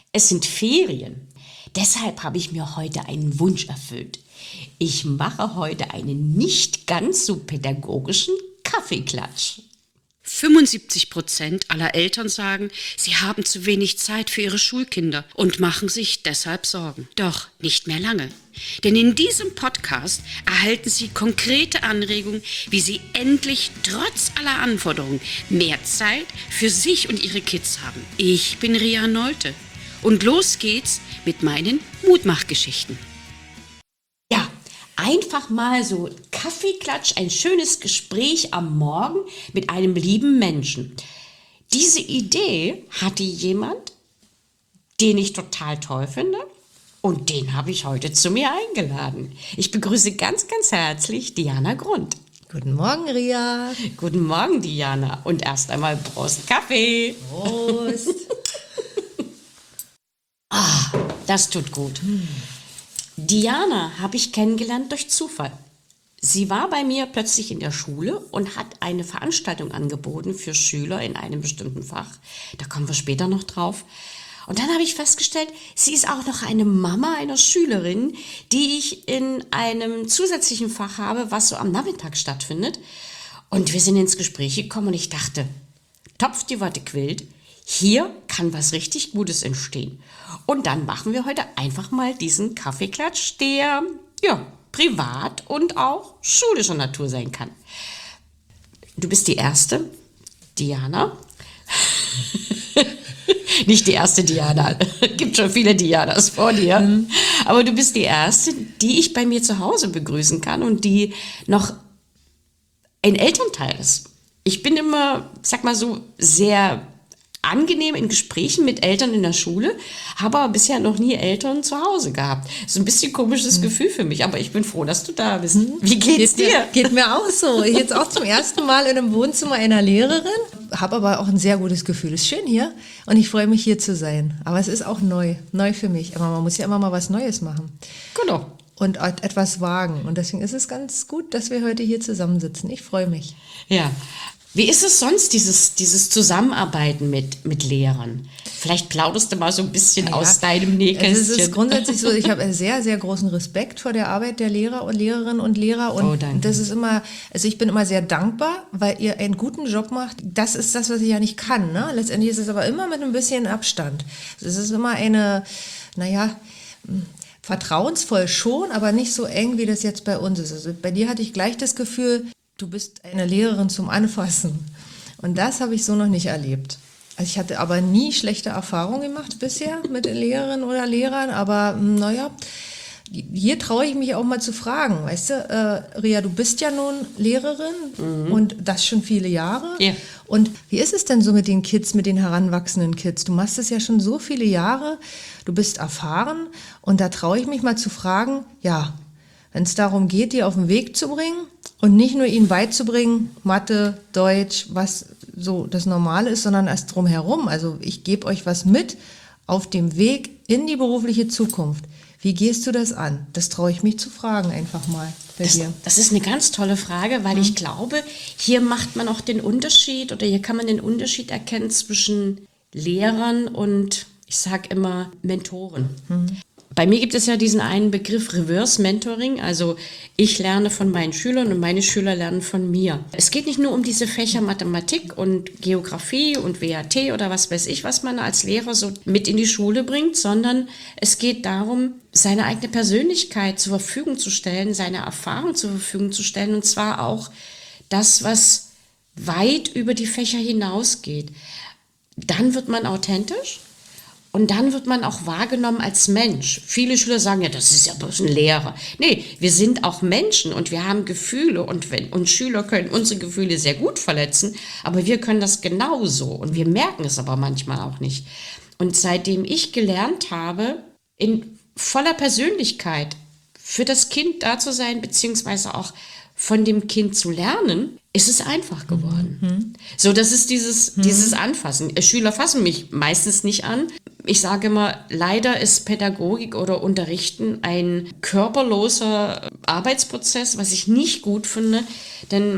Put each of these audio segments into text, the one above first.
Es sind Ferien. Deshalb habe ich mir heute einen Wunsch erfüllt. Ich mache heute einen nicht ganz so pädagogischen Kaffeeklatsch. 75% aller Eltern sagen, sie haben zu wenig Zeit für ihre Schulkinder und machen sich deshalb Sorgen. Doch nicht mehr lange. Denn in diesem Podcast erhalten Sie konkrete Anregungen, wie Sie endlich trotz aller Anforderungen mehr Zeit für sich und Ihre Kids haben. Ich bin Ria Nolte und los geht's mit meinen Mutmachgeschichten. Ja, einfach mal so Kaffeeklatsch, ein schönes Gespräch am Morgen mit einem lieben Menschen. Diese Idee hatte jemand, den ich total toll finde. Und den habe ich heute zu mir eingeladen. Ich begrüße ganz, ganz herzlich Diana Grund. Guten Morgen, Ria. Guten Morgen, Diana. Und erst einmal Prost Kaffee. Prost. Das tut gut. Diana habe ich kennengelernt durch Zufall. Sie war bei mir plötzlich in der Schule und hat eine Veranstaltung angeboten für Schüler in einem bestimmten Fach. Da kommen wir später noch drauf. Und dann habe ich festgestellt, sie ist auch noch eine Mama einer Schülerin, die ich in einem zusätzlichen Fach habe, was so am Nachmittag stattfindet. Und wir sind ins Gespräch gekommen und ich dachte, Topf die Watte quillt, hier kann was richtig Gutes entstehen. Und dann machen wir heute einfach mal diesen Kaffeeklatsch, der privat und auch schulischer Natur sein kann. Du bist die erste, Diana. Nicht die erste Diana, gibt schon viele Dianas vor dir, aber du bist die erste, die ich bei mir zu Hause begrüßen kann und die noch ein Elternteil ist. Ich bin immer, sag mal so, sehr angenehm in Gesprächen mit Eltern in der Schule, habe aber bisher noch nie Eltern zu Hause gehabt. So ein bisschen komisches Gefühl für mich, aber ich bin froh, dass du da bist. Wie geht's dir? Geht mir auch so. Ich jetzt auch zum ersten Mal in einem Wohnzimmer einer Lehrerin, habe aber auch ein sehr gutes Gefühl. Ist schön hier und ich freue mich hier zu sein. Aber es ist auch neu für mich. Aber man muss ja immer mal was Neues machen. Genau. Und etwas wagen. Und deswegen ist es ganz gut, dass wir heute hier zusammensitzen. Ich freue mich. Ja. Wie ist es sonst, dieses Zusammenarbeiten mit Lehrern? Vielleicht plauderst du mal so ein bisschen aus deinem Nähkästchen. Also es ist grundsätzlich so, ich habe einen sehr, sehr großen Respekt vor der Arbeit der Lehrer und Lehrerinnen und Lehrer. Und das ist immer, also ich bin immer sehr dankbar, weil ihr einen guten Job macht. Das ist das, was ich ja nicht kann. Ne? Letztendlich ist es aber immer mit ein bisschen Abstand. Es ist immer eine, vertrauensvoll schon, aber nicht so eng, wie das jetzt bei uns ist. Also bei dir hatte ich gleich das Gefühl, du bist eine Lehrerin zum Anfassen. Und das habe ich so noch nicht erlebt. Also ich hatte aber nie schlechte Erfahrungen gemacht bisher mit Lehrerinnen oder Lehrern. Aber hier traue ich mich auch mal zu fragen. Weißt du, Ria, du bist ja nun Lehrerin und das schon viele Jahre. Ja. Und wie ist es denn so mit den Kids, mit den heranwachsenden Kids? Du machst es ja schon so viele Jahre, du bist erfahren und da traue ich mich mal zu fragen, wenn es darum geht, die auf den Weg zu bringen und nicht nur ihnen beizubringen, Mathe, Deutsch, was so das Normale ist, sondern erst drumherum. Also ich gebe euch was mit auf dem Weg in die berufliche Zukunft. Wie gehst du das an? Das traue ich mich zu fragen einfach mal bei dir. Das ist eine ganz tolle Frage, weil ich glaube, hier macht man auch den Unterschied oder hier kann man den Unterschied erkennen zwischen Lehrern und, ich sage immer, Mentoren. Bei mir gibt es ja diesen einen Begriff Reverse Mentoring, also ich lerne von meinen Schülern und meine Schüler lernen von mir. Es geht nicht nur um diese Fächer Mathematik und Geografie und WAT oder was weiß ich, was man als Lehrer so mit in die Schule bringt, sondern es geht darum, seine eigene Persönlichkeit zur Verfügung zu stellen, seine Erfahrung zur Verfügung zu stellen und zwar auch das, was weit über die Fächer hinausgeht. Dann wird man authentisch. Und dann wird man auch wahrgenommen als Mensch. Viele Schüler sagen, ja, das ist ja bloß ein Lehrer. Nee, wir sind auch Menschen und wir haben Gefühle und Schüler können unsere Gefühle sehr gut verletzen, aber wir können das genauso und wir merken es aber manchmal auch nicht. Und seitdem ich gelernt habe, in voller Persönlichkeit für das Kind da zu sein, beziehungsweise auch von dem Kind zu lernen, ist es einfach geworden. So, das ist dieses Anfassen. Schüler fassen mich meistens nicht an. Ich sage immer, leider ist Pädagogik oder Unterrichten ein körperloser Arbeitsprozess, was ich nicht gut finde, denn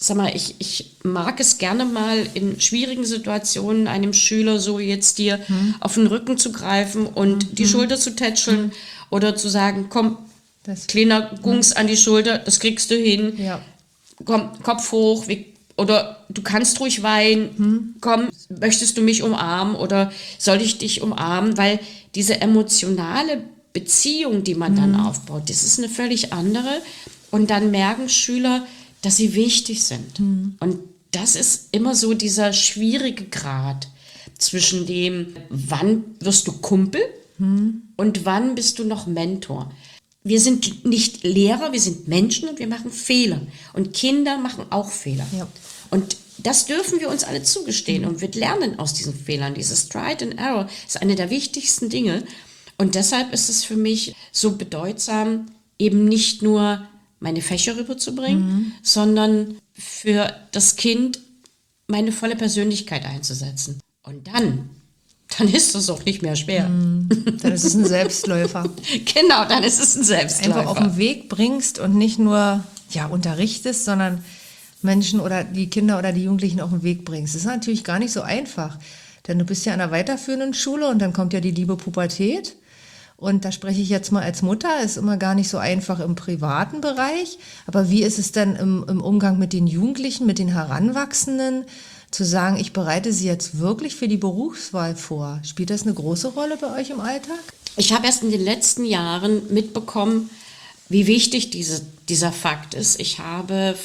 sag mal, ich mag es gerne mal in schwierigen Situationen einem Schüler so jetzt dir auf den Rücken zu greifen und die Schulter zu tätscheln oder zu sagen, komm, kleiner Gungs an die Schulter, das kriegst du hin. Ja. Komm, Kopf hoch, oder du kannst ruhig weinen, komm, möchtest du mich umarmen oder soll ich dich umarmen? Weil diese emotionale Beziehung, die man dann aufbaut, das ist eine völlig andere. Und dann merken Schüler, dass sie wichtig sind. Und das ist immer so dieser schwierige Grad zwischen dem, wann wirst du Kumpel und wann bist du noch Mentor. Wir sind nicht Lehrer, wir sind Menschen und wir machen Fehler. Und Kinder machen auch Fehler. Ja. Und das dürfen wir uns alle zugestehen. Und wir lernen aus diesen Fehlern. Dieses Trial and Error ist eine der wichtigsten Dinge. Und deshalb ist es für mich so bedeutsam, eben nicht nur meine Fächer rüberzubringen, sondern für das Kind meine volle Persönlichkeit einzusetzen. Und dann ist es auch nicht mehr schwer. Dann ist es ein Selbstläufer. Genau, dann ist es ein Selbstläufer. Einfach auf den Weg bringst und nicht nur unterrichtest, sondern Menschen oder die Kinder oder die Jugendlichen auf den Weg bringst. Das ist natürlich gar nicht so einfach, denn du bist ja an einer weiterführenden Schule und dann kommt ja die liebe Pubertät. Und da spreche ich jetzt mal als Mutter, ist immer gar nicht so einfach im privaten Bereich. Aber wie ist es denn im Umgang mit den Jugendlichen, mit den Heranwachsenden, zu sagen, ich bereite sie jetzt wirklich für die Berufswahl vor? Spielt das eine große Rolle bei euch im Alltag? Ich habe erst in den letzten Jahren mitbekommen, wie wichtig dieser Fakt ist. Ich habe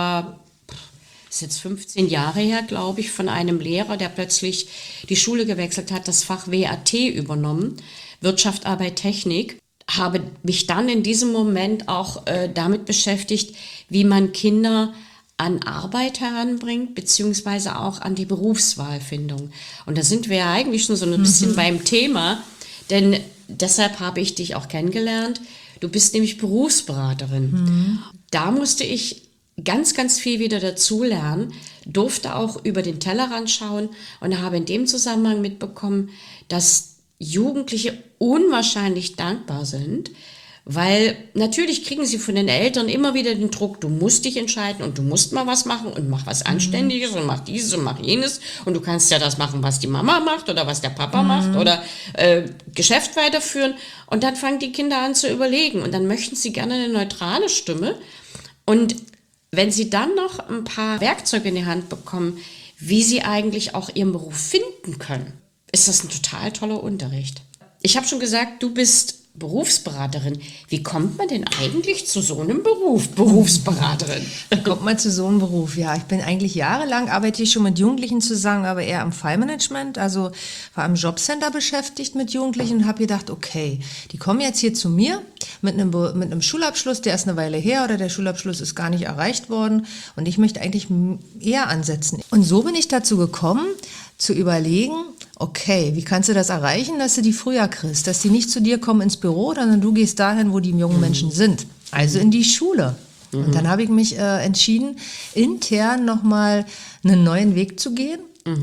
ist jetzt 15 Jahre her, glaube ich, von einem Lehrer, der plötzlich die Schule gewechselt hat, das Fach WAT übernommen, Wirtschaft, Arbeit, Technik, habe mich dann in diesem Moment auch damit beschäftigt, wie man Kinder an Arbeit heranbringt, beziehungsweise auch an die Berufswahlfindung. Und da sind wir ja eigentlich schon so ein bisschen beim Thema, denn deshalb habe ich dich auch kennengelernt. Du bist nämlich Berufsberaterin. Da musste ich ganz, ganz viel wieder dazulernen, durfte auch über den Tellerrand schauen und habe in dem Zusammenhang mitbekommen, dass Jugendliche unwahrscheinlich dankbar sind, weil natürlich kriegen sie von den Eltern immer wieder den Druck, du musst dich entscheiden und du musst mal was machen und mach was Anständiges und mach dieses und mach jenes und du kannst ja das machen, was die Mama macht oder was der Papa macht oder Geschäft weiterführen und dann fangen die Kinder an zu überlegen und dann möchten sie gerne eine neutrale Stimme und wenn sie dann noch ein paar Werkzeuge in die Hand bekommen, wie sie eigentlich auch ihren Beruf finden können, ist das ein total toller Unterricht. Ich habe schon gesagt, du bist Berufsberaterin. Wie kommt man denn eigentlich zu so einem Beruf, Berufsberaterin? Wie kommt man zu so einem Beruf? Ja, ich bin eigentlich jahrelang, arbeite ich schon mit Jugendlichen zusammen, aber eher am Fallmanagement, also war im Jobcenter beschäftigt mit Jugendlichen und habe gedacht, okay, die kommen jetzt hier zu mir mit einem Schulabschluss, der ist eine Weile her oder der Schulabschluss ist gar nicht erreicht worden und ich möchte eigentlich eher ansetzen. Und so bin ich dazu gekommen, zu überlegen, okay, wie kannst du das erreichen, dass du die früher kriegst, dass die nicht zu dir kommen ins Büro, sondern du gehst dahin, wo die jungen Menschen sind, also in die Schule. Und dann habe ich mich entschieden, intern nochmal einen neuen Weg zu gehen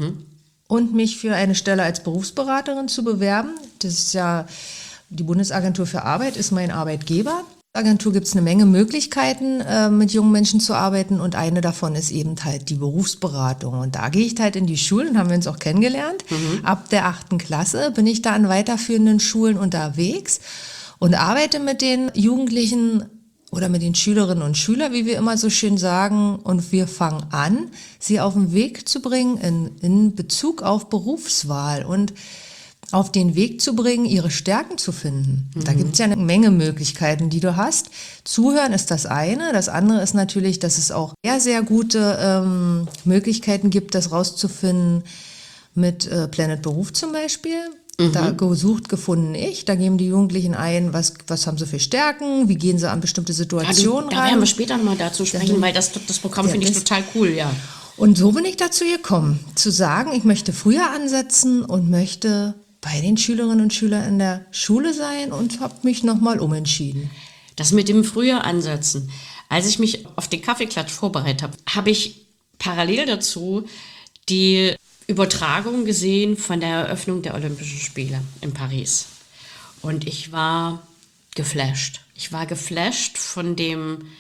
und mich für eine Stelle als Berufsberaterin zu bewerben. Das ist ja, die Bundesagentur für Arbeit ist mein Arbeitgeber. In der Agentur gibt es eine Menge Möglichkeiten, mit jungen Menschen zu arbeiten und eine davon ist eben halt die Berufsberatung. Und da gehe ich halt in die Schulen, haben wir uns auch kennengelernt. Ab der 8. Klasse bin ich da an weiterführenden Schulen unterwegs und arbeite mit den Jugendlichen oder mit den Schülerinnen und Schülern, wie wir immer so schön sagen. Und wir fangen an, sie auf den Weg zu bringen in Bezug auf Berufswahl und auf den Weg zu bringen, ihre Stärken zu finden. Da gibt es ja eine Menge Möglichkeiten, die du hast. Zuhören ist das eine. Das andere ist natürlich, dass es auch sehr, sehr gute Möglichkeiten gibt, das rauszufinden mit Planet Beruf zum Beispiel. Da gesucht, gefunden ich. Da geben die Jugendlichen ein, was haben sie für Stärken, wie gehen sie an bestimmte Situationen Da ran. werden wir später nochmal dazu sprechen, weil das Programm finde ich total cool, ja. Und so bin ich dazu gekommen, zu sagen, ich möchte früher ansetzen und möchte bei den Schülerinnen und Schülern in der Schule sein und habe mich nochmal umentschieden. Das mit dem früher Ansetzen. Als ich mich auf den Kaffeeklatsch vorbereitet habe, habe ich parallel dazu die Übertragung gesehen von der Eröffnung der Olympischen Spiele in Paris. Und ich war geflasht. Ich war geflasht von dem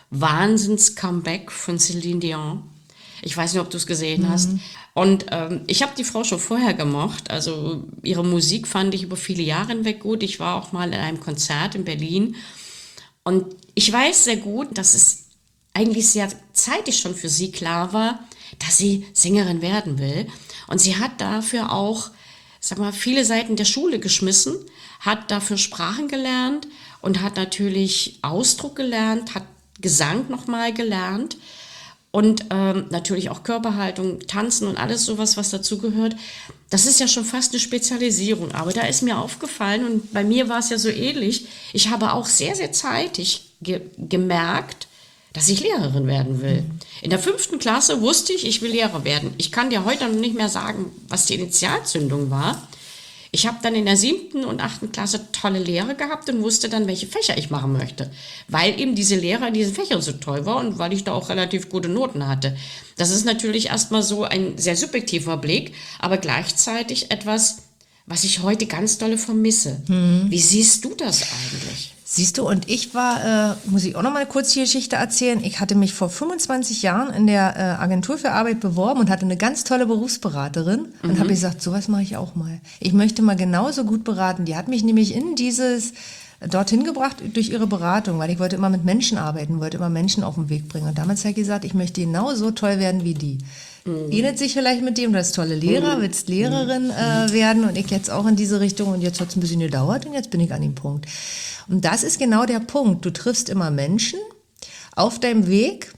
Wahnsinns-Comeback von Celine Dion. Ich weiß nicht, ob du es gesehen hast. Und ich habe die Frau schon vorher gemocht. Also ihre Musik fand ich über viele Jahre hinweg gut. Ich war auch mal in einem Konzert in Berlin. Und ich weiß sehr gut, dass es eigentlich sehr zeitig schon für sie klar war, dass sie Sängerin werden will. Und sie hat dafür auch, sag mal, viele Seiten der Schule geschmissen, hat dafür Sprachen gelernt und hat natürlich Ausdruck gelernt, hat Gesang nochmal gelernt und natürlich auch Körperhaltung, Tanzen und alles sowas, was dazugehört. Das ist ja schon fast eine Spezialisierung, aber da ist mir aufgefallen und bei mir war es ja so ähnlich. Ich habe auch sehr, sehr zeitig gemerkt, dass ich Lehrerin werden will. In der 5. Klasse wusste ich will Lehrer werden. Ich kann dir heute noch nicht mehr sagen, was die Initialzündung war. Ich habe dann in der 7. und 8. Klasse tolle Lehrer gehabt und wusste dann, welche Fächer ich machen möchte. Weil eben diese Lehrer in diesen Fächern so toll war und weil ich da auch relativ gute Noten hatte. Das ist natürlich erstmal so ein sehr subjektiver Blick, aber gleichzeitig etwas, was ich heute ganz dolle vermisse. Wie siehst du das eigentlich? Siehst du, und ich war, muss ich auch noch mal kurz die Geschichte erzählen, ich hatte mich vor 25 Jahren in der Agentur für Arbeit beworben und hatte eine ganz tolle Berufsberaterin und habe gesagt, sowas mache ich auch mal. Ich möchte mal genauso gut beraten. Die hat mich nämlich dorthin gebracht durch ihre Beratung, weil ich wollte immer mit Menschen arbeiten, wollte immer Menschen auf den Weg bringen. Und damals habe ich gesagt, ich möchte genauso toll werden wie die. Ähnelt sich vielleicht mit dem, du hast tolle Lehrer, willst Lehrerin werden und ich jetzt auch in diese Richtung und jetzt hat es ein bisschen gedauert und jetzt bin ich an dem Punkt. Und das ist genau der Punkt. Du triffst immer Menschen auf deinem Weg,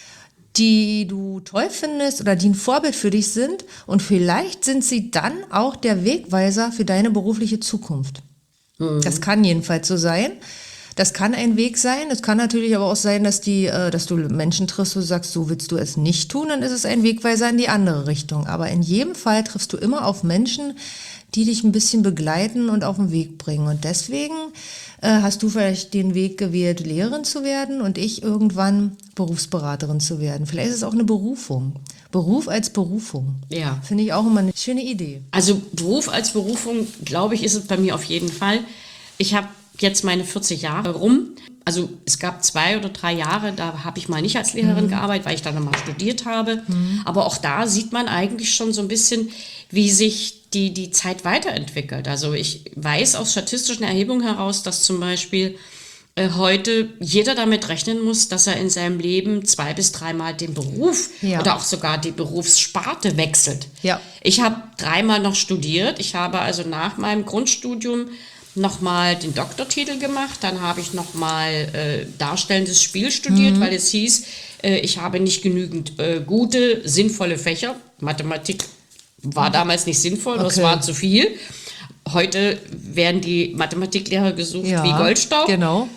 die du toll findest oder die ein Vorbild für dich sind und vielleicht sind sie dann auch der Wegweiser für deine berufliche Zukunft. Das kann jedenfalls so sein. Das kann ein Weg sein. Es kann natürlich aber auch sein, dass du Menschen triffst, wo du sagst, so willst du es nicht tun, dann ist es ein Wegweiser in die andere Richtung. Aber in jedem Fall triffst du immer auf Menschen, die dich ein bisschen begleiten und auf den Weg bringen. Und deswegen hast du vielleicht den Weg gewählt, Lehrerin zu werden und ich irgendwann Berufsberaterin zu werden. Vielleicht ist es auch eine Berufung. Beruf als Berufung. Ja. Finde ich auch immer eine schöne Idee. Also Beruf als Berufung, glaube ich, ist es bei mir auf jeden Fall. Ich habe jetzt meine 40 Jahre rum. Also es gab 2 oder 3 Jahre, da habe ich mal nicht als Lehrerin gearbeitet, weil ich dann nochmal studiert habe. Aber auch da sieht man eigentlich schon so ein bisschen, wie sich die Zeit weiterentwickelt. Also ich weiß aus statistischen Erhebungen heraus, dass zum Beispiel heute jeder damit rechnen muss, dass er in seinem Leben 2 bis 3 Mal den Beruf oder auch sogar die Berufssparte wechselt. Ja. Ich habe 3 Mal noch studiert. Ich habe also nach meinem Grundstudium nochmal den Doktortitel gemacht. Dann habe ich nochmal darstellendes Spiel studiert, weil es hieß, ich habe nicht genügend gute, sinnvolle Fächer. Mathematik war damals nicht sinnvoll, das war zu viel. Heute werden die Mathematiklehrer gesucht wie Goldstaub. Genau.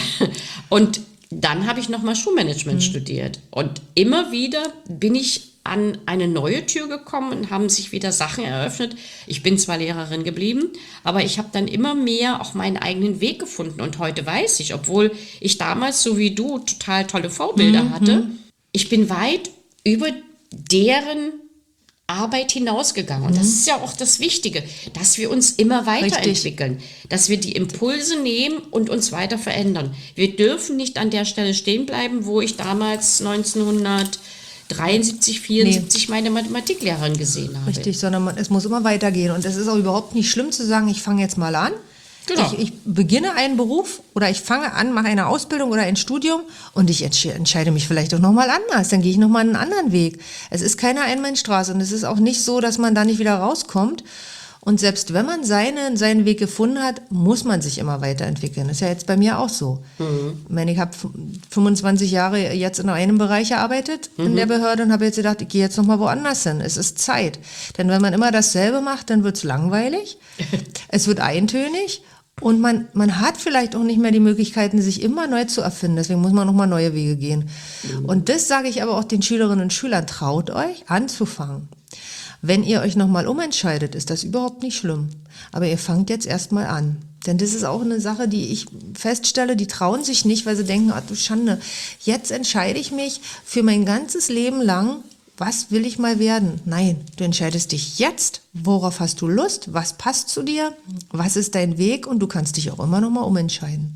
Und dann habe ich nochmal Schulmanagement studiert. Und immer wieder bin ich an eine neue Tür gekommen und haben sich wieder Sachen eröffnet. Ich bin zwar Lehrerin geblieben, aber ich habe dann immer mehr auch meinen eigenen Weg gefunden. Und heute weiß ich, obwohl ich damals, so wie du, total tolle Vorbilder hatte, ich bin weit über deren Arbeit hinausgegangen. Und das ist ja auch das Wichtige, dass wir uns immer weiterentwickeln, dass wir die Impulse nehmen und uns weiter verändern. Wir dürfen nicht an der Stelle stehen bleiben, wo ich damals 1973, 74 meine Mathematiklehrerin gesehen habe. Richtig, sondern es muss immer weitergehen. Und es ist auch überhaupt nicht schlimm zu sagen, ich fange jetzt mal an. Genau. Ich beginne einen Beruf oder ich fange an, mache eine Ausbildung oder ein Studium und ich entscheide mich vielleicht auch nochmal anders. Dann gehe ich nochmal einen anderen Weg. Es ist keine Einbahnstraße und es ist auch nicht so, dass man da nicht wieder rauskommt. Und selbst wenn man seinen Weg gefunden hat, muss man sich immer weiterentwickeln. Das ist ja jetzt bei mir auch so. Ich meine, ich habe 25 Jahre jetzt in einem Bereich gearbeitet in der Behörde und habe jetzt gedacht, ich gehe jetzt nochmal woanders hin. Es ist Zeit. Denn wenn man immer dasselbe macht, dann wird es langweilig, es wird eintönig. Und man hat vielleicht auch nicht mehr die Möglichkeiten, sich immer neu zu erfinden. Deswegen muss man nochmal neue Wege gehen. Und das sage ich aber auch den Schülerinnen und Schülern, traut euch anzufangen. Wenn ihr euch nochmal umentscheidet, ist das überhaupt nicht schlimm. Aber ihr fangt jetzt erstmal an. Denn das ist auch eine Sache, die ich feststelle, die trauen sich nicht, weil sie denken, ach du Schande, jetzt entscheide ich mich für mein ganzes Leben lang, was will ich mal werden? Nein, du entscheidest dich jetzt, worauf hast du Lust, was passt zu dir, was ist dein Weg und du kannst dich auch immer noch mal umentscheiden.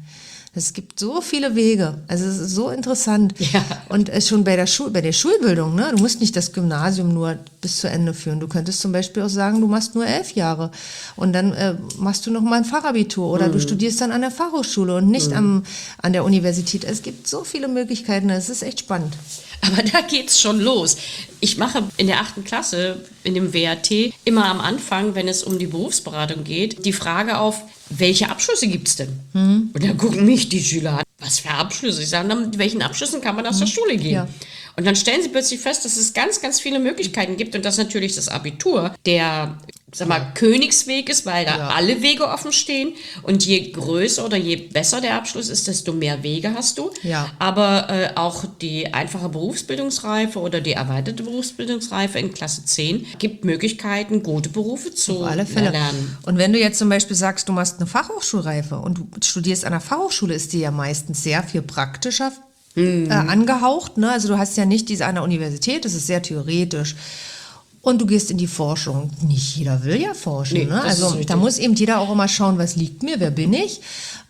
Es gibt so viele Wege. Also es ist so interessant. Ja. Und schon bei der Schulbildung, ne? Du musst nicht das Gymnasium nur bis zu Ende führen. Du könntest zum Beispiel auch sagen, du machst nur 11 Jahre und dann machst du noch mal ein Fachabitur oder du studierst dann an der Fachhochschule und nicht an der Universität. Es gibt so viele Möglichkeiten. Es ist echt spannend. Aber da geht's schon los. Ich mache in der 8. Klasse, in dem WAT, immer am Anfang, wenn es um die Berufsberatung geht, die Frage auf, welche Abschlüsse gibt's denn? Und dann gucken mich die Schüler an, was für Abschlüsse? Ich sage, mit welchen Abschlüssen kann man aus der Schule gehen? Ja. Und dann stellen sie plötzlich fest, dass es ganz, ganz viele Möglichkeiten gibt und dass natürlich das Abitur der Königsweg ist, weil da alle Wege offen stehen. Und je größer oder je besser der Abschluss ist, desto mehr Wege hast du. Ja. Aber auch die einfache Berufsbildungsreife oder die erweiterte Berufsbildungsreife in Klasse 10 gibt Möglichkeiten, gute Berufe zu Auf alle Fälle. erlernen. Und wenn du jetzt zum Beispiel sagst, du machst eine Fachhochschulreife und du studierst an der Fachhochschule, ist die ja meistens sehr viel praktischer angehaucht. Ne? Also du hast ja nicht diese an der Universität, das ist sehr theoretisch. Und du gehst in die Forschung. Nicht jeder will ja forschen. Nee, Ne? das ist Also richtig. da muss eben jeder auch immer schauen, was liegt mir, wer bin ich.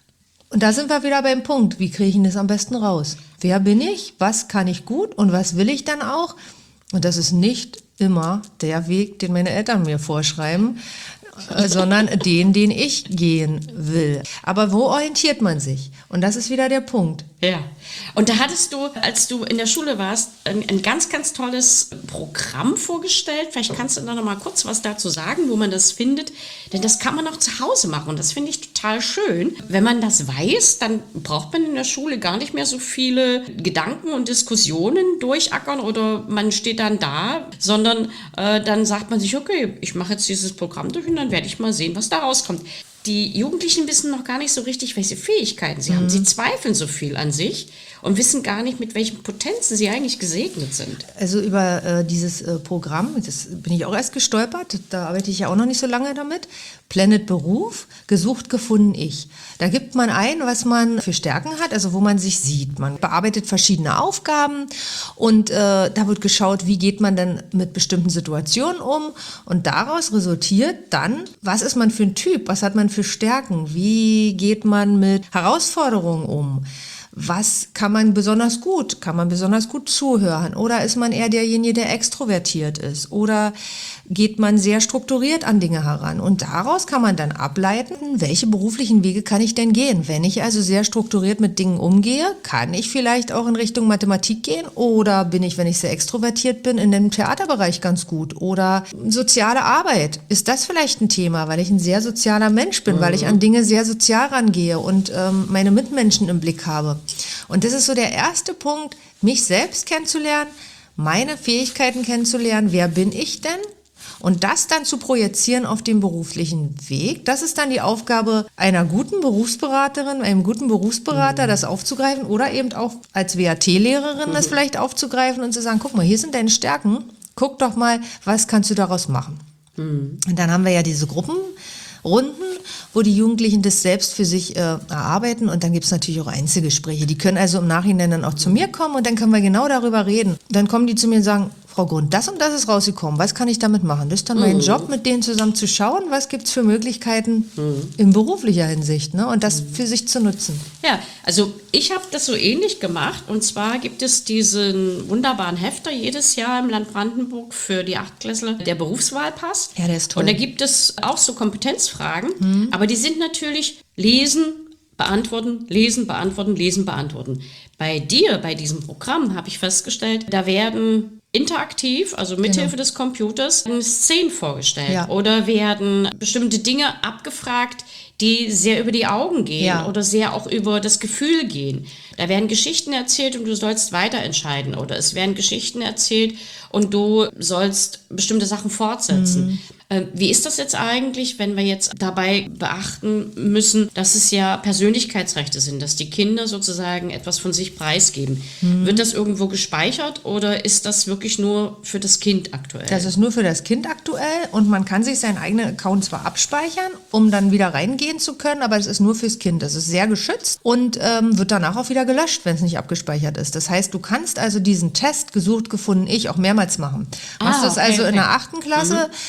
Und da sind wir wieder beim Punkt, wie kriege ich denn das am besten raus? Wer bin ich, was kann ich gut und was will ich dann auch? Und das ist nicht immer der Weg, den meine Eltern mir vorschreiben, sondern den ich gehen will. Aber wo orientiert man sich? Und das ist wieder der Punkt. Ja. Und da hattest du, als du in der Schule warst, ein ganz, ganz tolles Programm vorgestellt. Vielleicht kannst du da noch mal kurz was dazu sagen, wo man das findet. Denn das kann man auch zu Hause machen. Und das finde ich total schön. Wenn man das weiß, dann braucht man in der Schule gar nicht mehr so viele Gedanken und Diskussionen durchackern oder man steht dann da, sondern dann sagt man sich, okay, ich mache jetzt dieses Programm durch und dann werde ich mal sehen, was da rauskommt. Die Jugendlichen wissen noch gar nicht so richtig, welche Fähigkeiten sie haben. Sie zweifeln so viel an sich und wissen gar nicht, mit welchen Potenzen sie eigentlich gesegnet sind. Also über dieses Programm, das bin ich auch erst gestolpert, da arbeite ich ja auch noch nicht so lange damit. Planet Beruf, gesucht, gefunden, ich. Da gibt man ein, was man für Stärken hat, also wo man sich sieht. Man bearbeitet verschiedene Aufgaben und da wird geschaut, wie geht man denn mit bestimmten Situationen um und daraus resultiert dann, was ist man für ein Typ, was hat man für Stärken, wie geht man mit Herausforderungen um. Was kann man besonders gut? Kann man besonders gut zuhören? Oder ist man eher derjenige, der extrovertiert ist? Oder geht man sehr strukturiert an Dinge heran? Und daraus kann man dann ableiten, welche beruflichen Wege kann ich denn gehen? Wenn ich also sehr strukturiert mit Dingen umgehe, kann ich vielleicht auch in Richtung Mathematik gehen? Oder bin ich, wenn ich sehr extrovertiert bin, in dem Theaterbereich ganz gut? Oder soziale Arbeit? Ist das vielleicht ein Thema, weil ich ein sehr sozialer Mensch bin, weil ich an Dinge sehr sozial rangehe und meine Mitmenschen im Blick habe? Und das ist so der erste Punkt, mich selbst kennenzulernen, meine Fähigkeiten kennenzulernen, wer bin ich denn? Und das dann zu projizieren auf den beruflichen Weg, das ist dann die Aufgabe einer guten Berufsberaterin, einem guten Berufsberater, das aufzugreifen oder eben auch als WAT-Lehrerin das vielleicht aufzugreifen und zu sagen, guck mal, hier sind deine Stärken, guck doch mal, was kannst du daraus machen? Und dann haben wir ja diese Gruppenrunden, wo die Jugendlichen das selbst für sich erarbeiten und dann gibt es natürlich auch Einzelgespräche. Die können also im Nachhinein dann auch zu mir kommen und dann können wir genau darüber reden. Dann kommen die zu mir und sagen, Frau Grund, das und das ist rausgekommen, was kann ich damit machen? Das ist dann mein Job, mit denen zusammen zu schauen, was gibt es für Möglichkeiten in beruflicher Hinsicht, ne? Und das für sich zu nutzen. Ja, also ich habe das so ähnlich gemacht und zwar gibt es diesen wunderbaren Hefter jedes Jahr im Land Brandenburg für die Achtklässler, der Berufswahlpass. Ja, der ist toll. Und da gibt es auch so Kompetenzfragen, aber die sind natürlich lesen, beantworten, lesen, beantworten, lesen, beantworten. Bei dir, bei diesem Programm, habe ich festgestellt, da werden interaktiv, also mithilfe des Computers, Szenen vorgestellt oder werden bestimmte Dinge abgefragt, die sehr über die Augen gehen oder sehr auch über das Gefühl gehen. Da werden Geschichten erzählt und du sollst weiter entscheiden oder es werden Geschichten erzählt und du sollst bestimmte Sachen fortsetzen. Wie ist das jetzt eigentlich, wenn wir jetzt dabei beachten müssen, dass es ja Persönlichkeitsrechte sind, dass die Kinder sozusagen etwas von sich preisgeben? Wird das irgendwo gespeichert oder ist das wirklich nur für das Kind aktuell? Das ist nur für das Kind aktuell und man kann sich seinen eigenen Account zwar abspeichern, um dann wieder reingehen zu können, aber es ist nur fürs Kind. Das ist sehr geschützt und wird danach auch wieder gelöscht, wenn es nicht abgespeichert ist. Das heißt, du kannst also diesen Test gesucht, gefunden, ich auch mehrmals machen. Machst du es also in der 8. Klasse, kann ja unter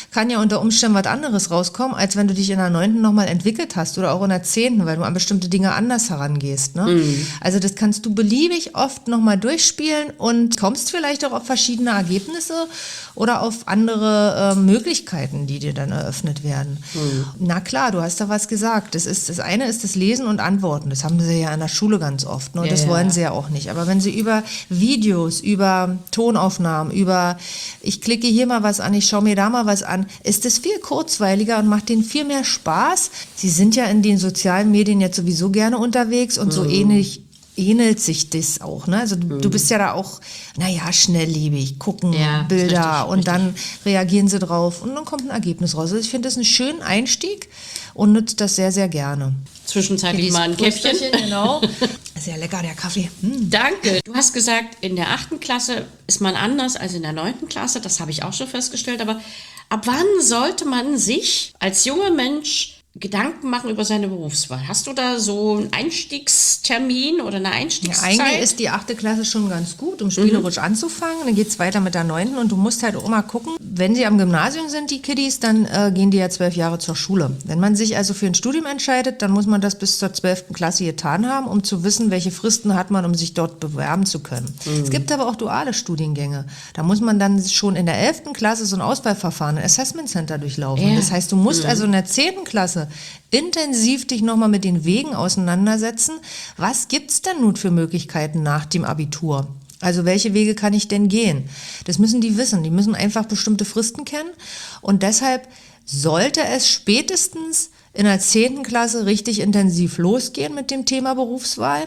unter Umständen was anderes rauskommen, als wenn du dich in der 9. nochmal entwickelt hast oder auch in der 10., weil du an bestimmte Dinge anders herangehst. Ne? Also das kannst du beliebig oft nochmal durchspielen und kommst vielleicht auch auf verschiedene Ergebnisse oder auf andere Möglichkeiten, die dir dann eröffnet werden. Na klar, du hast da was gesagt. Das eine ist das Lesen und Antworten. Das haben sie ja in der Schule ganz oft. Ne? Und das wollen sie ja auch nicht. Aber wenn sie über Videos, über Tonaufnahmen, über ich klicke hier mal was an, ich schaue mir da mal was an, ist es viel kurzweiliger und macht denen viel mehr Spaß. Sie sind ja in den sozialen Medien jetzt sowieso gerne unterwegs und so ähnelt sich das auch. Ne? Also du bist ja da auch, schnelllebig, gucken Bilder und dann reagieren sie drauf und dann kommt ein Ergebnis raus. Also ich finde das einen schönen Einstieg und nutze das sehr, sehr gerne. Zwischenzeitlich mal ein Käffchen. Genau. Sehr lecker, der Kaffee. Danke. Du hast gesagt, in der 8. Klasse ist man anders als in der 9. Klasse. Das habe ich auch schon festgestellt. Aber ab wann sollte man sich als junger Mensch Gedanken machen über seine Berufswahl? Hast du da so einen Einstiegstermin oder eine Einstiegszeit? Ja, eigentlich ist die 8. Klasse schon ganz gut, um spielerisch anzufangen. Dann geht es weiter mit der 9. Und du musst halt auch mal gucken, wenn sie am Gymnasium sind, die Kiddies, dann gehen die ja 12 Jahre zur Schule. Wenn man sich also für ein Studium entscheidet, dann muss man das bis zur 12. Klasse getan haben, um zu wissen, welche Fristen hat man, um sich dort bewerben zu können. Es gibt aber auch duale Studiengänge. Da muss man dann schon in der 11. Klasse so ein Auswahlverfahren, ein Assessment Center durchlaufen. Ja. Das heißt, du musst also in der 10. Klasse intensiv dich nochmal mit den Wegen auseinandersetzen. Was gibt's denn nun für Möglichkeiten nach dem Abitur? Also welche Wege kann ich denn gehen? Das müssen die wissen. Die müssen einfach bestimmte Fristen kennen. Und deshalb sollte es spätestens in der 10. Klasse richtig intensiv losgehen mit dem Thema Berufswahl.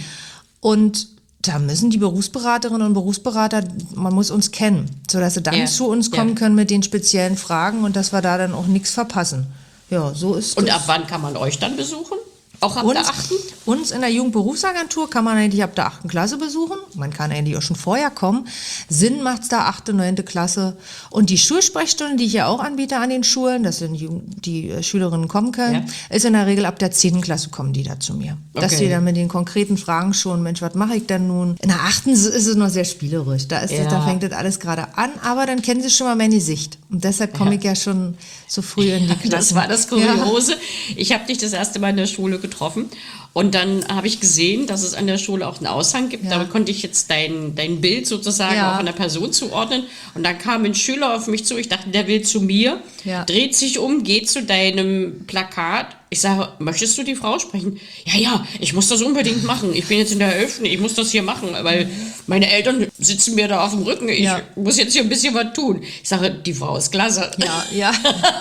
Und da müssen die Berufsberaterinnen und Berufsberater, man muss uns kennen, sodass sie dann zu uns kommen können mit den speziellen Fragen und dass wir da dann auch nichts verpassen. Ja, so ist Und das. ab wann kann man euch dann besuchen? Auch ab der 8.? Uns in der Jugendberufsagentur kann man eigentlich ab der 8. Klasse besuchen. Man kann eigentlich auch schon vorher kommen. Sinn macht's da 8., 9. Klasse. Und die Schulsprechstunde, die ich ja auch anbiete an den Schulen, dass die Schülerinnen kommen können, ist in der Regel ab der 10. Klasse kommen die da zu mir. Dass die dann mit den konkreten Fragen schon, Mensch, was mache ich denn nun? In der 8. ist es noch sehr spielerisch. Da fängt das alles gerade an, aber dann kennen sie schon mal mein Gesicht. Und deshalb komme ich ja schon so früh in die Klasse. Das war das Kuriose. Ich habe dich das erste Mal in der Schule getroffen und dann habe ich gesehen, dass es an der Schule auch einen Aushang gibt. Da konnte ich jetzt dein Bild sozusagen auch einer Person zuordnen. Und dann kam ein Schüler auf mich zu. Ich dachte, der will zu mir, dreht sich um, geht zu deinem Plakat. Ich sage, möchtest du die Frau sprechen? Ja, ich muss das unbedingt machen. Ich bin jetzt in der 11., ich muss das hier machen, weil meine Eltern sitzen mir da auf dem Rücken. Ich muss jetzt hier ein bisschen was tun. Ich sage, die Frau ist klasse. Ja.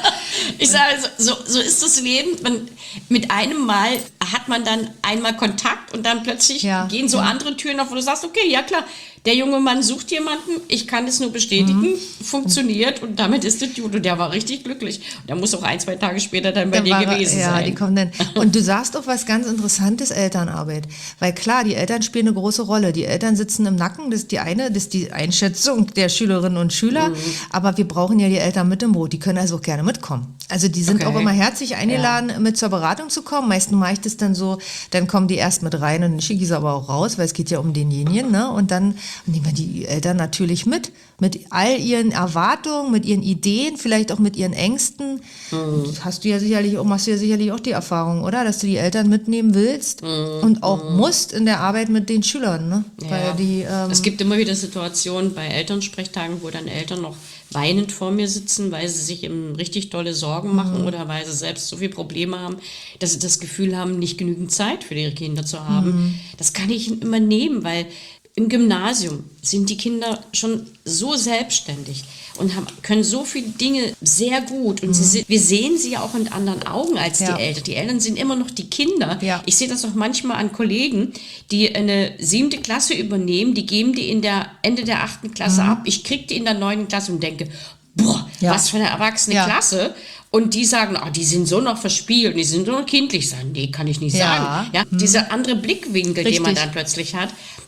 Ich sage, so ist das Leben. Mit einem Mal hat man dann einmal Kontakt und dann plötzlich gehen so andere Türen auf, wo du sagst, okay, ja klar, der junge Mann sucht jemanden, ich kann es nur bestätigen, funktioniert und damit ist das gut. Und der war richtig glücklich. Und der muss auch 1, 2 Tage später dann bei dir gewesen sein. Ja, die kommen dann. Und du sagst auch was ganz Interessantes, Elternarbeit. Weil klar, die Eltern spielen eine große Rolle. Die Eltern sitzen im Nacken, das ist die Einschätzung der Schülerinnen und Schüler. Aber wir brauchen ja die Eltern mit im Boot. Die können also auch gerne mitkommen. Also die sind auch immer herzlich eingeladen, mit zur Beratung zu kommen. Meistens mache ich das dann so, dann kommen die erst mit rein und dann schicke ich sie aber auch raus, weil es geht ja um denjenigen, ne? Und dann nehmen wir die Eltern natürlich mit all ihren Erwartungen, mit ihren Ideen, vielleicht auch mit ihren Ängsten. Machst du ja sicherlich auch die Erfahrung, oder? Dass du die Eltern mitnehmen willst und auch musst in der Arbeit mit den Schülern, ne? Ja. Weil es gibt immer wieder Situationen bei Elternsprechtagern, wo dann Eltern noch weinend vor mir sitzen, weil sie sich eben richtig tolle Sorgen machen oder weil sie selbst so viele Probleme haben, dass sie das Gefühl haben, nicht genügend Zeit für ihre Kinder zu haben. Das kann ich immer nehmen, weil im Gymnasium sind die Kinder schon so selbstständig und können so viele Dinge sehr gut. Und wir sehen sie ja auch mit anderen Augen als die Eltern. Die Eltern sind immer noch die Kinder. Ja. Ich sehe das auch manchmal an Kollegen, die eine 7. Klasse übernehmen, die geben die Ende der 8. Klasse ab. Ich kriege die in der 9. Klasse und denke, boah, was für eine erwachsene Klasse. Und die sagen, die sind so noch verspielt, die sind so noch kindlich. Sagen, nee, kann ich nicht sagen. Ja, dieser andere Blickwinkel, den man dann plötzlich hat,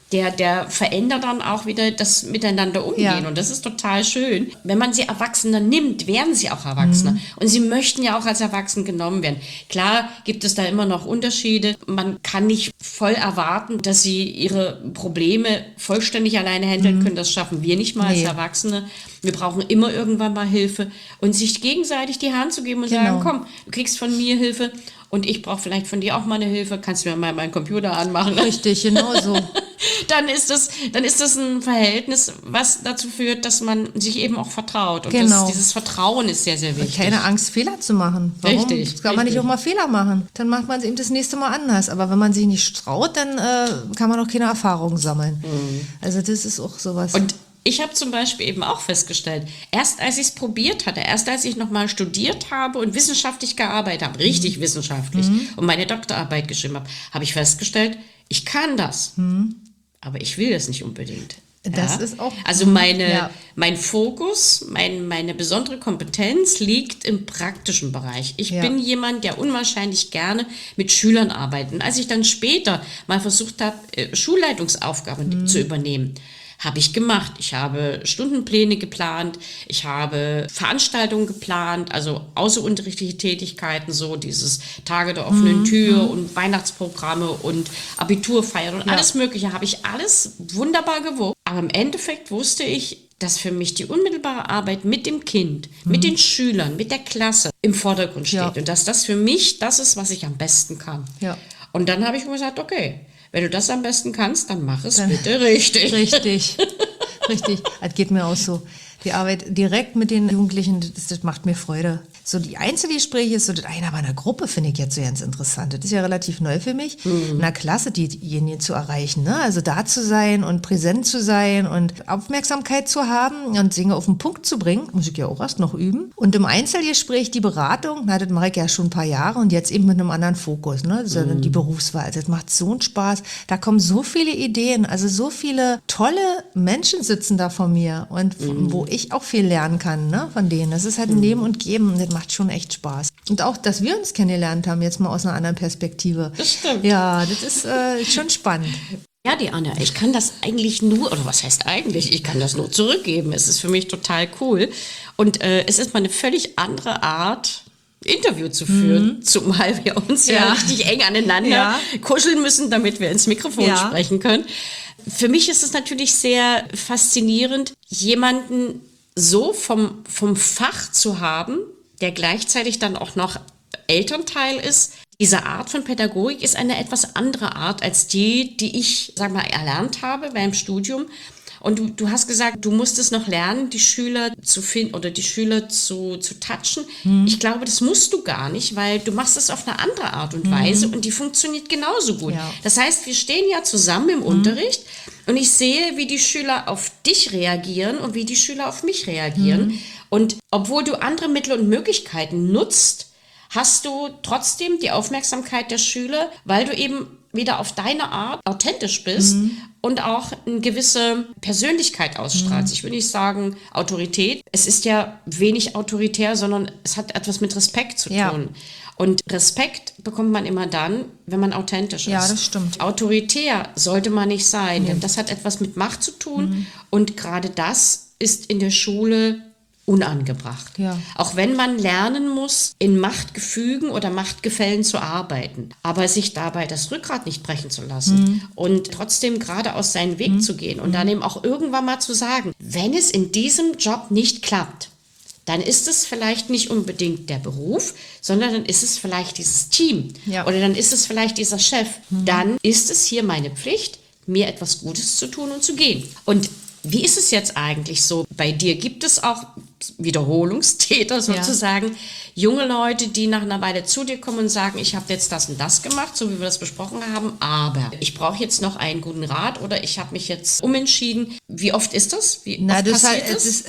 der verändert dann auch wieder das Miteinander umgehen. Ja. Und das ist total schön. Wenn man sie Erwachsener nimmt, werden sie auch Erwachsener. Und sie möchten ja auch als Erwachsen genommen werden. Klar gibt es da immer noch Unterschiede. Man kann nicht voll erwarten, dass sie ihre Probleme vollständig alleine handeln können. Das schaffen wir nicht mal als Erwachsene. Wir brauchen immer irgendwann mal Hilfe. Und sich gegenseitig die Hand zu geben und sagen, komm, du kriegst von mir Hilfe und ich brauche vielleicht von dir auch mal eine Hilfe. Kannst du mir mal meinen Computer anmachen? Richtig, genau so. Dann ist das ein Verhältnis, was dazu führt, dass man sich eben auch vertraut. Und Genau. dieses Vertrauen ist sehr, sehr wichtig. Keine Angst, Fehler zu machen. Warum? Richtig, Kann man nicht richtig. auch mal Fehler machen? Dann macht man es eben das nächste Mal anders. Aber wenn man sich nicht traut, dann kann man auch keine Erfahrungen sammeln. Also das ist auch sowas. Und ich habe zum Beispiel eben auch festgestellt, erst als ich es probiert hatte, erst als ich nochmal studiert habe und wissenschaftlich gearbeitet habe, richtig wissenschaftlich, und meine Doktorarbeit geschrieben habe, habe ich festgestellt, ich kann das, aber ich will das nicht unbedingt. Das ist auch- Also mein Fokus, meine besondere Kompetenz liegt im praktischen Bereich. Ich bin jemand, der unwahrscheinlich gerne mit Schülern arbeitet. Und als ich dann später mal versucht habe, Schulleitungsaufgaben zu übernehmen, habe ich gemacht. Ich habe Stundenpläne geplant, ich habe Veranstaltungen geplant, also außerunterrichtliche Tätigkeiten, so dieses Tage der offenen Tür und Weihnachtsprogramme und Abiturfeiern und alles Mögliche, habe ich alles wunderbar gewuppt. Aber im Endeffekt wusste ich, dass für mich die unmittelbare Arbeit mit dem Kind, mit den Schülern, mit der Klasse im Vordergrund steht. Ja. Und dass das für mich das ist, was ich am besten kann. Ja. Und dann habe ich mir gesagt, okay, wenn du das am besten kannst, dann mach es bitte richtig. Richtig, richtig. Das geht mir auch so. Die Arbeit direkt mit den Jugendlichen, das macht mir Freude. So die Einzelgespräche ist so das eine, aber in der Gruppe finde ich jetzt so ganz interessant. Das ist ja relativ neu für mich, in der Klasse diejenigen zu erreichen. Ne? Also da zu sein und präsent zu sein und Aufmerksamkeit zu haben und Dinge auf den Punkt zu bringen, muss ich ja auch erst noch üben. Und im Einzelgespräch die Beratung, das mache ich ja schon ein paar Jahre und jetzt eben mit einem anderen Fokus, ne? Die Berufswahl. Das macht so einen Spaß. Da kommen so viele Ideen, also so viele tolle Menschen sitzen da vor mir und wo ich auch viel lernen kann, ne, von denen. Das ist halt ein Nehmen und Geben und das macht schon echt Spaß. Und auch, dass wir uns kennengelernt haben, jetzt mal aus einer anderen Perspektive. Das stimmt. Ja, das ist schon spannend. Ja, die Anna, ich kann das eigentlich nur, oder was heißt eigentlich, ich kann das nur zurückgeben. Es ist für mich total cool. Und es ist mal eine völlig andere Art, Interview zu führen, zumal wir uns ja richtig eng aneinander kuscheln müssen, damit wir ins Mikrofon sprechen können. Für mich ist es natürlich sehr faszinierend, jemanden so vom Fach zu haben, der gleichzeitig dann auch noch Elternteil ist. Diese Art von Pädagogik ist eine etwas andere Art als die ich, sag mal, erlernt habe beim Studium. Und du hast gesagt, du musstest noch lernen, die Schüler zu finden oder die Schüler zu touchen. Ich glaube, das musst du gar nicht, weil du machst es auf eine andere Art und Weise und die funktioniert genauso gut. Ja. Das heißt, wir stehen ja zusammen im Unterricht und ich sehe, wie die Schüler auf dich reagieren und wie die Schüler auf mich reagieren. Und obwohl du andere Mittel und Möglichkeiten nutzt, hast du trotzdem die Aufmerksamkeit der Schüler, weil du eben wieder auf deine Art authentisch bist und auch eine gewisse Persönlichkeit ausstrahlst. Ich will nicht sagen Autorität. Es ist ja wenig autoritär, sondern es hat etwas mit Respekt zu tun. Ja. Und Respekt bekommt man immer dann, wenn man authentisch ist. Ja, das stimmt. Autoritär sollte man nicht sein, denn das hat etwas mit Macht zu tun. Und gerade das ist in der Schule unangebracht. Ja. Auch wenn man lernen muss, in Machtgefügen oder Machtgefällen zu arbeiten, aber sich dabei das Rückgrat nicht brechen zu lassen und trotzdem geradeaus seinen Weg zu gehen und dann eben auch irgendwann mal zu sagen, wenn es in diesem Job nicht klappt, dann ist es vielleicht nicht unbedingt der Beruf, sondern dann ist es vielleicht dieses Team oder dann ist es vielleicht dieser Chef. Dann ist es hier meine Pflicht, mir etwas Gutes zu tun und zu gehen. Und wie ist es jetzt eigentlich so? Bei dir gibt es auch Wiederholungstäter sozusagen, junge Leute, die nach einer Weile zu dir kommen und sagen, ich habe jetzt das und das gemacht, so wie wir das besprochen haben, aber ich brauche jetzt noch einen guten Rat oder ich habe mich jetzt umentschieden. Wie oft ist das? Wie oft Das passiert halt, es ist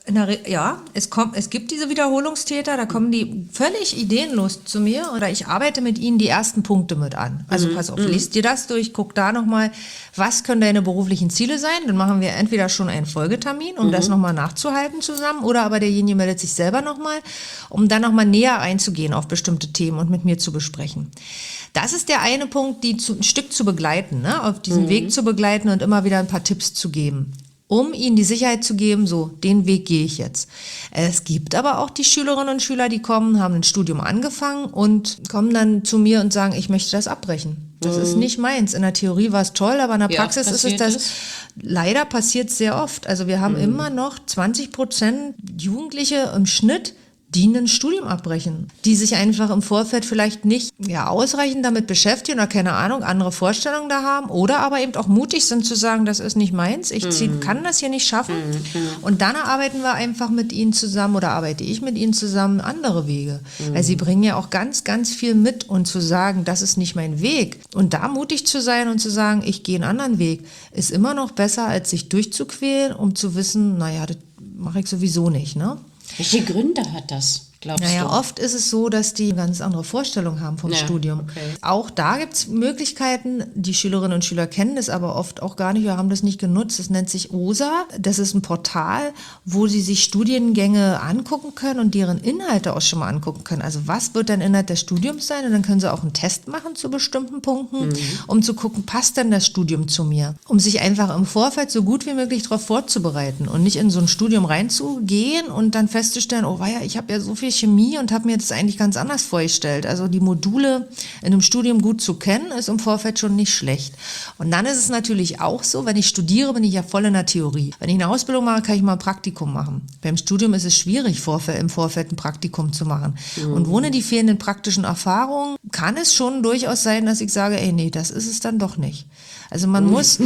Es gibt diese Wiederholungstäter, da kommen die völlig ideenlos zu mir oder ich arbeite mit ihnen die ersten Punkte mit an. Also pass auf, lies dir das durch, guck da nochmal, was können deine beruflichen Ziele sein? Dann machen wir entweder schon einen Folgetermin, um das nochmal nachzuhalten zusammen, oder aber derjenige meldet sich selber nochmal, um dann nochmal näher einzugehen auf bestimmte Themen und mit mir zu besprechen. Das ist der eine Punkt, die ein Stück zu begleiten, ne? Auf diesem Weg zu begleiten und immer wieder ein paar Tipps zu geben, um ihnen die Sicherheit zu geben, so, den Weg gehe ich jetzt. Es gibt aber auch die Schülerinnen und Schüler, die kommen, haben ein Studium angefangen und kommen dann zu mir und sagen, ich möchte das abbrechen. Das ist nicht meins. In der Theorie war es toll, aber in der Praxis ist es das. Leider passiert es sehr oft. Also wir haben immer noch 20% Jugendliche im Schnitt, die ein Studium abbrechen, die sich einfach im Vorfeld vielleicht nicht ausreichend damit beschäftigen oder keine Ahnung, andere Vorstellungen da haben oder aber eben auch mutig sind zu sagen, das ist nicht meins, ich kann das hier nicht schaffen. Und dann arbeiten wir einfach mit ihnen zusammen oder arbeite ich mit ihnen zusammen andere Wege. Weil sie bringen ja auch ganz, ganz viel mit und zu sagen, das ist nicht mein Weg. Und da mutig zu sein und zu sagen, ich gehe einen anderen Weg, ist immer noch besser, als sich durchzuquälen, um zu wissen, naja, das mache ich sowieso nicht, ne? Welche Gründe hat das, glaubst du? Naja, oft ist es so, dass die ganz andere Vorstellungen haben vom Studium. Okay. Auch da gibt es Möglichkeiten, die Schülerinnen und Schüler kennen das aber oft auch gar nicht, wir haben das nicht genutzt. Das nennt sich OSA. Das ist ein Portal, wo sie sich Studiengänge angucken können und deren Inhalte auch schon mal angucken können. Also was wird dann Inhalt des Studiums sein? Und dann können sie auch einen Test machen zu bestimmten Punkten, um zu gucken, passt denn das Studium zu mir? Um sich einfach im Vorfeld so gut wie möglich darauf vorzubereiten und nicht in so ein Studium reinzugehen und dann festzustellen, oh weia, ich habe ja so viel Chemie und habe mir das eigentlich ganz anders vorgestellt. Also die Module in einem Studium gut zu kennen, ist im Vorfeld schon nicht schlecht. Und dann ist es natürlich auch so, wenn ich studiere, bin ich ja voll in der Theorie. Wenn ich eine Ausbildung mache, kann ich mal ein Praktikum machen. Beim Studium ist es schwierig, im Vorfeld ein Praktikum zu machen. Und ohne die fehlenden praktischen Erfahrungen kann es schon durchaus sein, dass ich sage, ey, nee, das ist es dann doch nicht. Also man muss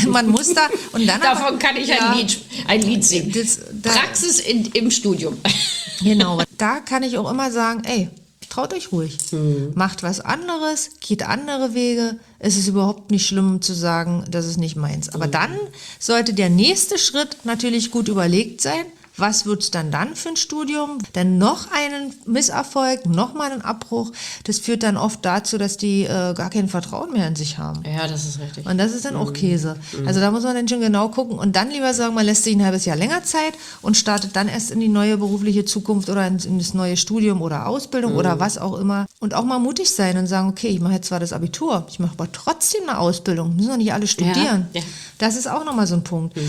da und dann Davon kann ich ein Lied singen. Praxis im Studium. Genau, da kann ich auch immer sagen, ey, traut euch ruhig. Macht was anderes, geht andere Wege. Es ist überhaupt nicht schlimm zu sagen, das ist nicht meins. Aber dann sollte der nächste Schritt natürlich gut überlegt sein. Was wird es dann für ein Studium? Denn noch einen Misserfolg, noch mal einen Abbruch, das führt dann oft dazu, dass die gar kein Vertrauen mehr in sich haben. Ja, das ist richtig. Und das ist dann auch Käse. Also da muss man dann schon genau gucken und dann lieber sagen, man lässt sich ein halbes Jahr länger Zeit und startet dann erst in die neue berufliche Zukunft oder in das neue Studium oder Ausbildung oder was auch immer. Und auch mal mutig sein und sagen, okay, ich mache jetzt zwar das Abitur, ich mache aber trotzdem eine Ausbildung. Müssen doch nicht alle studieren. Ja. Das ist auch nochmal so ein Punkt.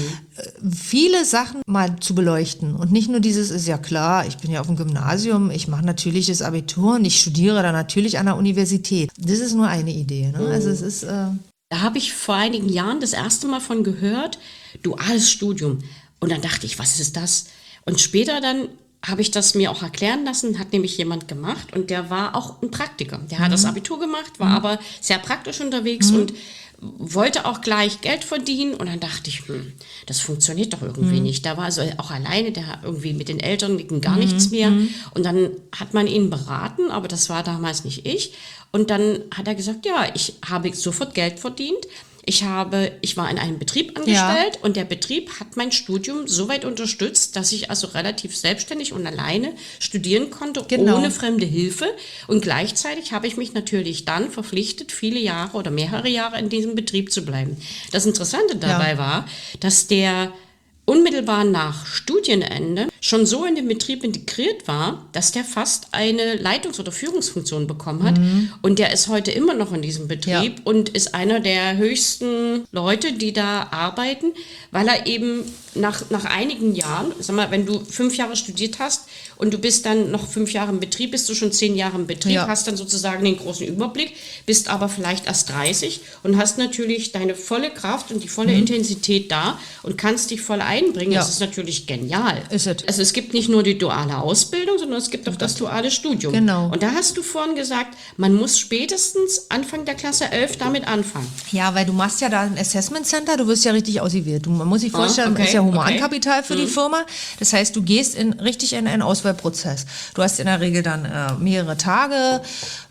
Viele Sachen mal zu beleuchten und nicht nur dieses, ist ja klar, ich bin ja auf dem Gymnasium, ich mache natürlich das Abitur und ich studiere dann natürlich an der Universität. Das ist nur eine Idee. Ne? Also es ist... Da habe ich vor einigen Jahren das erste Mal von gehört, duales Studium. Und dann dachte ich, was ist das? Und später dann habe ich das mir auch erklären lassen, hat nämlich jemand gemacht und der war auch ein Praktiker. Der hat das Abitur gemacht, war aber sehr praktisch unterwegs und wollte auch gleich Geld verdienen und dann dachte ich, das funktioniert doch irgendwie nicht. Da war also auch alleine, der hat irgendwie mit den Eltern ging gar nichts mehr und dann hat man ihn beraten, aber das war damals nicht ich und dann hat er gesagt, ja, ich habe sofort Geld verdient. Ich war in einem Betrieb angestellt und der Betrieb hat mein Studium so weit unterstützt, dass ich also relativ selbstständig und alleine studieren konnte, ohne fremde Hilfe. Und gleichzeitig habe ich mich natürlich dann verpflichtet, viele Jahre oder mehrere Jahre in diesem Betrieb zu bleiben. Das Interessante dabei war, dass der unmittelbar nach Studienende schon so in den Betrieb integriert war, dass der fast eine Leitungs- oder Führungsfunktion bekommen hat. Und der ist heute immer noch in diesem Betrieb und ist einer der höchsten Leute, die da arbeiten, weil er eben nach einigen Jahren, sag mal, wenn du 5 Jahre studiert hast und du bist dann noch 5 Jahre im Betrieb, bist du schon 10 Jahre im Betrieb, hast dann sozusagen den großen Überblick, bist aber vielleicht erst 30 und hast natürlich deine volle Kraft und die volle Intensität da und kannst dich voll einbringen. Das ist natürlich genial. Also es gibt nicht nur die duale Ausbildung, sondern es gibt auch das duale Studium. Genau. Und da hast du vorhin gesagt, man muss spätestens Anfang der Klasse 11 damit anfangen. Ja, weil du machst ja da ein Assessment Center, du wirst ja richtig ausgewählt. Man muss sich vorstellen, ist ja Humankapital für die Firma. Das heißt, du gehst richtig in einen Auswahlprozess. Du hast in der Regel dann mehrere Tage,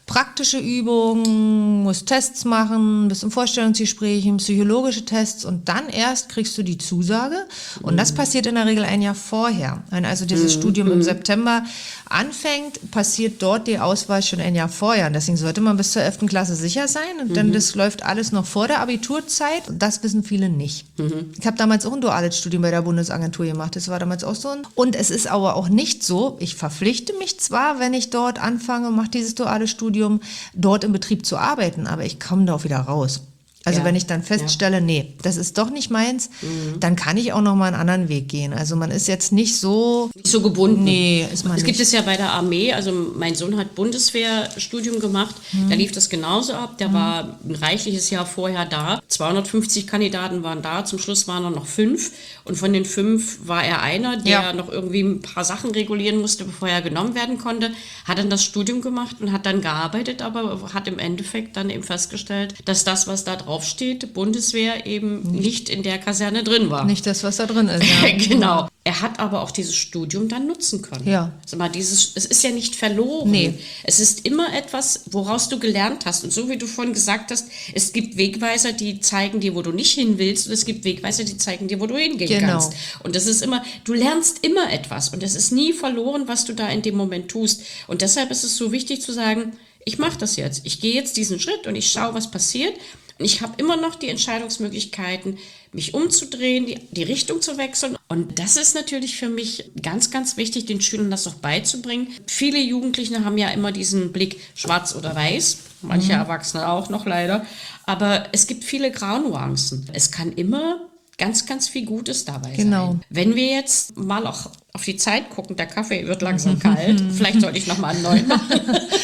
praktische Übungen, musst Tests machen, bist im Vorstellungsgespräch, psychologische Tests und dann erst kriegst du die Zusage. Und das passiert in der Regel ein Jahr vorher. Wenn also dieses Studium im September anfängt, passiert dort die Auswahl schon ein Jahr vorher. Und deswegen sollte man bis zur 11. Klasse sicher sein. Und dann das läuft alles noch vor der Abiturzeit. Und das wissen viele nicht. Ich habe damals auch ein duales Studium bei der Bundesagentur gemacht. Das war damals auch so. Und es ist aber auch nicht so, ich verpflichte mich zwar, wenn ich dort anfange, mache dieses duale Studium, dort im Betrieb zu arbeiten, aber ich komme da auch wieder raus. Also wenn ich dann feststelle, nee, das ist doch nicht meins, dann kann ich auch noch mal einen anderen Weg gehen. Also man ist jetzt nicht so gebunden. Nee, ist man Es nicht. gibt es ja bei der Armee, also mein Sohn hat Bundeswehrstudium gemacht, da lief das genauso ab, der war ein reichliches Jahr vorher da, 250 Kandidaten waren da, zum Schluss waren noch 5 und von den 5 war er einer, der noch irgendwie ein paar Sachen regulieren musste, bevor er genommen werden konnte, hat dann das Studium gemacht und hat dann gearbeitet, aber hat im Endeffekt dann eben festgestellt, dass das, was da drauf steht, Bundeswehr eben nicht in der Kaserne drin war. Nicht das, was da drin ist. Ja. Genau. Er hat aber auch dieses Studium dann nutzen können. Ja. Sag mal, es ist ja nicht verloren. Nee. Es ist immer etwas, woraus du gelernt hast. Und so wie du vorhin gesagt hast, es gibt Wegweiser, die zeigen dir, wo du nicht hin willst. Und es gibt Wegweiser, die zeigen dir, wo du hingehen kannst. Und das ist immer, du lernst immer etwas. Und es ist nie verloren, was du da in dem Moment tust. Und deshalb ist es so wichtig zu sagen, ich mache das jetzt. Ich gehe jetzt diesen Schritt und ich schaue, was passiert. Und ich habe immer noch die Entscheidungsmöglichkeiten, mich umzudrehen, die Richtung zu wechseln. Und das ist natürlich für mich ganz, ganz wichtig, den Schülern das auch beizubringen. Viele Jugendliche haben ja immer diesen Blick schwarz oder weiß, manche Erwachsene auch noch leider. Aber es gibt viele Graunuancen. Es kann immer ganz, ganz viel Gutes dabei sein. Wenn wir jetzt mal auch auf die Zeit gucken, der Kaffee wird langsam kalt, vielleicht sollte ich noch mal einen neuen machen.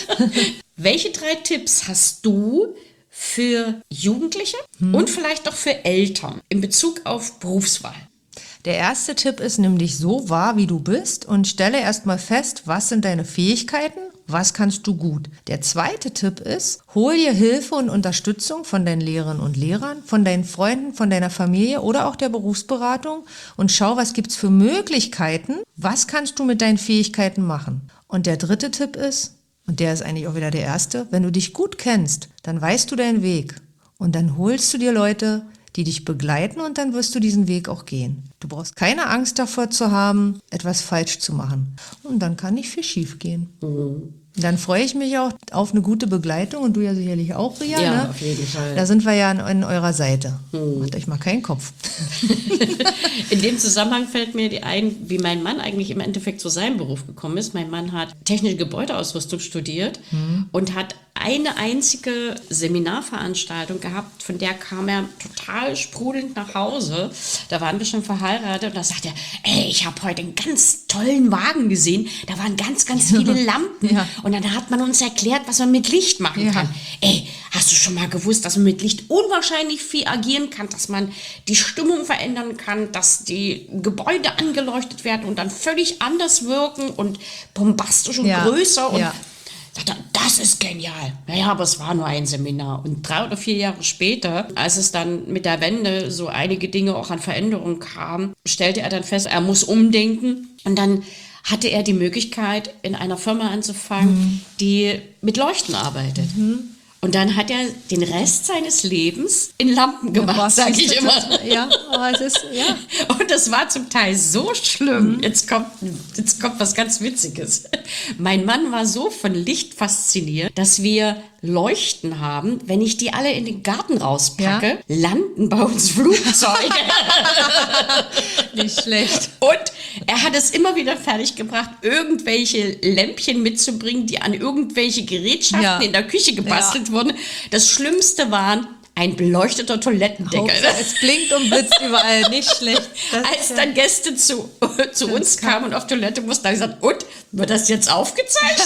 Welche 3 Tipps hast du für Jugendliche und vielleicht auch für Eltern in Bezug auf Berufswahl? Der erste Tipp ist, nimm dich so wahr, wie du bist und stelle erstmal fest, was sind deine Fähigkeiten, was kannst du gut. Der zweite Tipp ist, hol dir Hilfe und Unterstützung von deinen Lehrerinnen und Lehrern, von deinen Freunden, von deiner Familie oder auch der Berufsberatung und schau, was gibt's für Möglichkeiten, was kannst du mit deinen Fähigkeiten machen. Und der dritte Tipp ist, und der ist eigentlich auch wieder der erste, wenn du dich gut kennst, dann weißt du deinen Weg und dann holst du dir Leute, die dich begleiten und dann wirst du diesen Weg auch gehen. Du brauchst keine Angst davor zu haben, etwas falsch zu machen. Und dann kann nicht viel schief gehen. Dann freue ich mich auch auf eine gute Begleitung und du ja sicherlich auch, Ria. Ja, ne? auf jeden Fall. Da sind wir ja an eurer Seite. Macht euch mal keinen Kopf. In dem Zusammenhang fällt mir ein, wie mein Mann eigentlich im Endeffekt zu seinem Beruf gekommen ist. Mein Mann hat technische Gebäudeausrüstung studiert und hat eine einzige Seminarveranstaltung gehabt, von der kam er total sprudelnd nach Hause. Da waren wir schon verheiratet und da sagte er, ey, ich habe heute einen ganz tollen Wagen gesehen, da waren ganz, ganz viele Lampen und dann hat man uns erklärt, was man mit Licht machen kann. Ey, hast du schon mal gewusst, dass man mit Licht unwahrscheinlich viel agieren kann, dass man die Stimmung verändern kann, dass die Gebäude angeleuchtet werden und dann völlig anders wirken und bombastisch und größer und sagt er, das ist genial. Naja, aber es war nur ein Seminar. Und 3 oder 4 Jahre später, als es dann mit der Wende so einige Dinge auch an Veränderungen kam, stellte er dann fest, er muss umdenken. Und dann hatte er die Möglichkeit, in einer Firma anzufangen, die mit Leuchten arbeitet. Und dann hat er den Rest seines Lebens in Lampen gemacht, sage ich immer. Ja, aber es ist, Und das war zum Teil so schlimm. Jetzt kommt was ganz Witziges. Mein Mann war so von Licht fasziniert, dass wir Leuchten haben. Wenn ich die alle in den Garten rauspacke, landen bei uns Flugzeuge. Nicht schlecht. Und er hat es immer wieder fertiggebracht, irgendwelche Lämpchen mitzubringen, die an irgendwelche Gerätschaften in der Küche gebastelt wurden. Das Schlimmste waren ein beleuchteter Toilettendeckel. Es blinkt und blitzt überall, nicht schlecht. Als dann Gäste zu uns kamen und auf Toilette mussten, habe ich gesagt, und, wird das jetzt aufgezeichnet?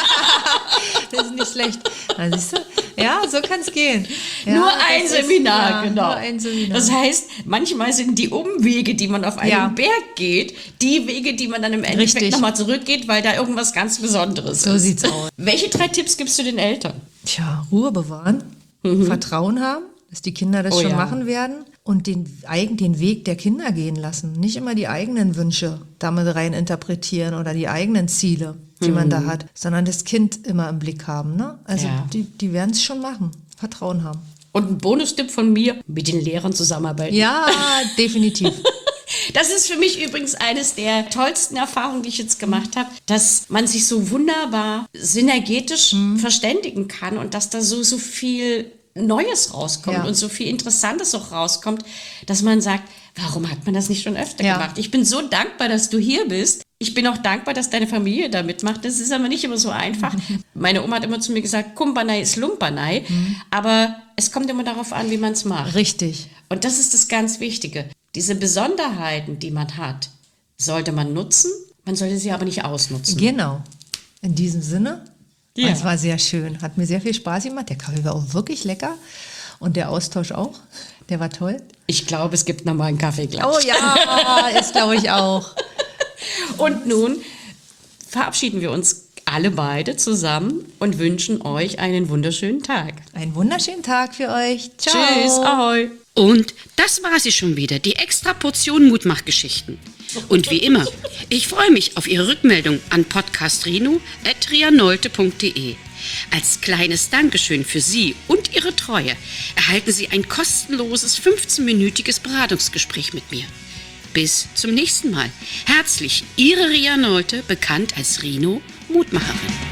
Das ist nicht schlecht. Na, siehst du? Ja, so kann es gehen. Ja, nur ein Seminar, genau. Nur ein Seminar. Das heißt, manchmal sind die Umwege, die man auf einen Berg geht, die Wege, die man dann im Endeffekt nochmal zurückgeht, weil da irgendwas ganz Besonderes ist. So sieht's aus. Welche 3 Tipps gibst du den Eltern? Tja, Ruhe bewahren, Vertrauen haben, dass die Kinder das schon machen werden und den Weg der Kinder gehen lassen. Nicht immer die eigenen Wünsche damit rein interpretieren oder die eigenen Ziele. die man da hat, sondern das Kind immer im Blick haben. Ne? Also die werden es schon machen, Vertrauen haben. Und ein Bonustipp von mir, mit den Lehrern zusammenarbeiten. Ja, definitiv. Das ist für mich übrigens eines der tollsten Erfahrungen, die ich jetzt gemacht habe, dass man sich so wunderbar synergetisch verständigen kann und dass da so viel Neues rauskommt und so viel Interessantes auch rauskommt, dass man sagt, warum hat man das nicht schon öfter gemacht? Ich bin so dankbar, dass du hier bist. Ich bin auch dankbar, dass deine Familie da mitmacht. Das ist aber nicht immer so einfach. Meine Oma hat immer zu mir gesagt, Kumbanei ist Lumpanei. Aber es kommt immer darauf an, wie man es macht. Richtig. Und das ist das ganz Wichtige. Diese Besonderheiten, die man hat, sollte man nutzen. Man sollte sie aber nicht ausnutzen. Genau. In diesem Sinne, Ja. es war sehr schön. Hat mir sehr viel Spaß gemacht. Der Kaffee war auch wirklich lecker. Und der Austausch auch. Der war toll. Ich glaube, es gibt nochmal einen Kaffeeklatsch. Oh ja, ist glaube ich auch. Und nun verabschieden wir uns alle beide zusammen und wünschen euch einen wunderschönen Tag. Einen wunderschönen Tag für euch. Ciao. Tschüss, ahoi. Und das war sie schon wieder, die extra Portion Mutmachgeschichten. Und wie immer, ich freue mich auf Ihre Rückmeldung an podcastrino@rianolte.de. Als kleines Dankeschön für Sie und Ihre Treue erhalten Sie ein kostenloses 15-minütiges Beratungsgespräch mit mir. Bis zum nächsten Mal. Herzlich, Ihre Ria Nolte, bekannt als Rino Mutmacherin.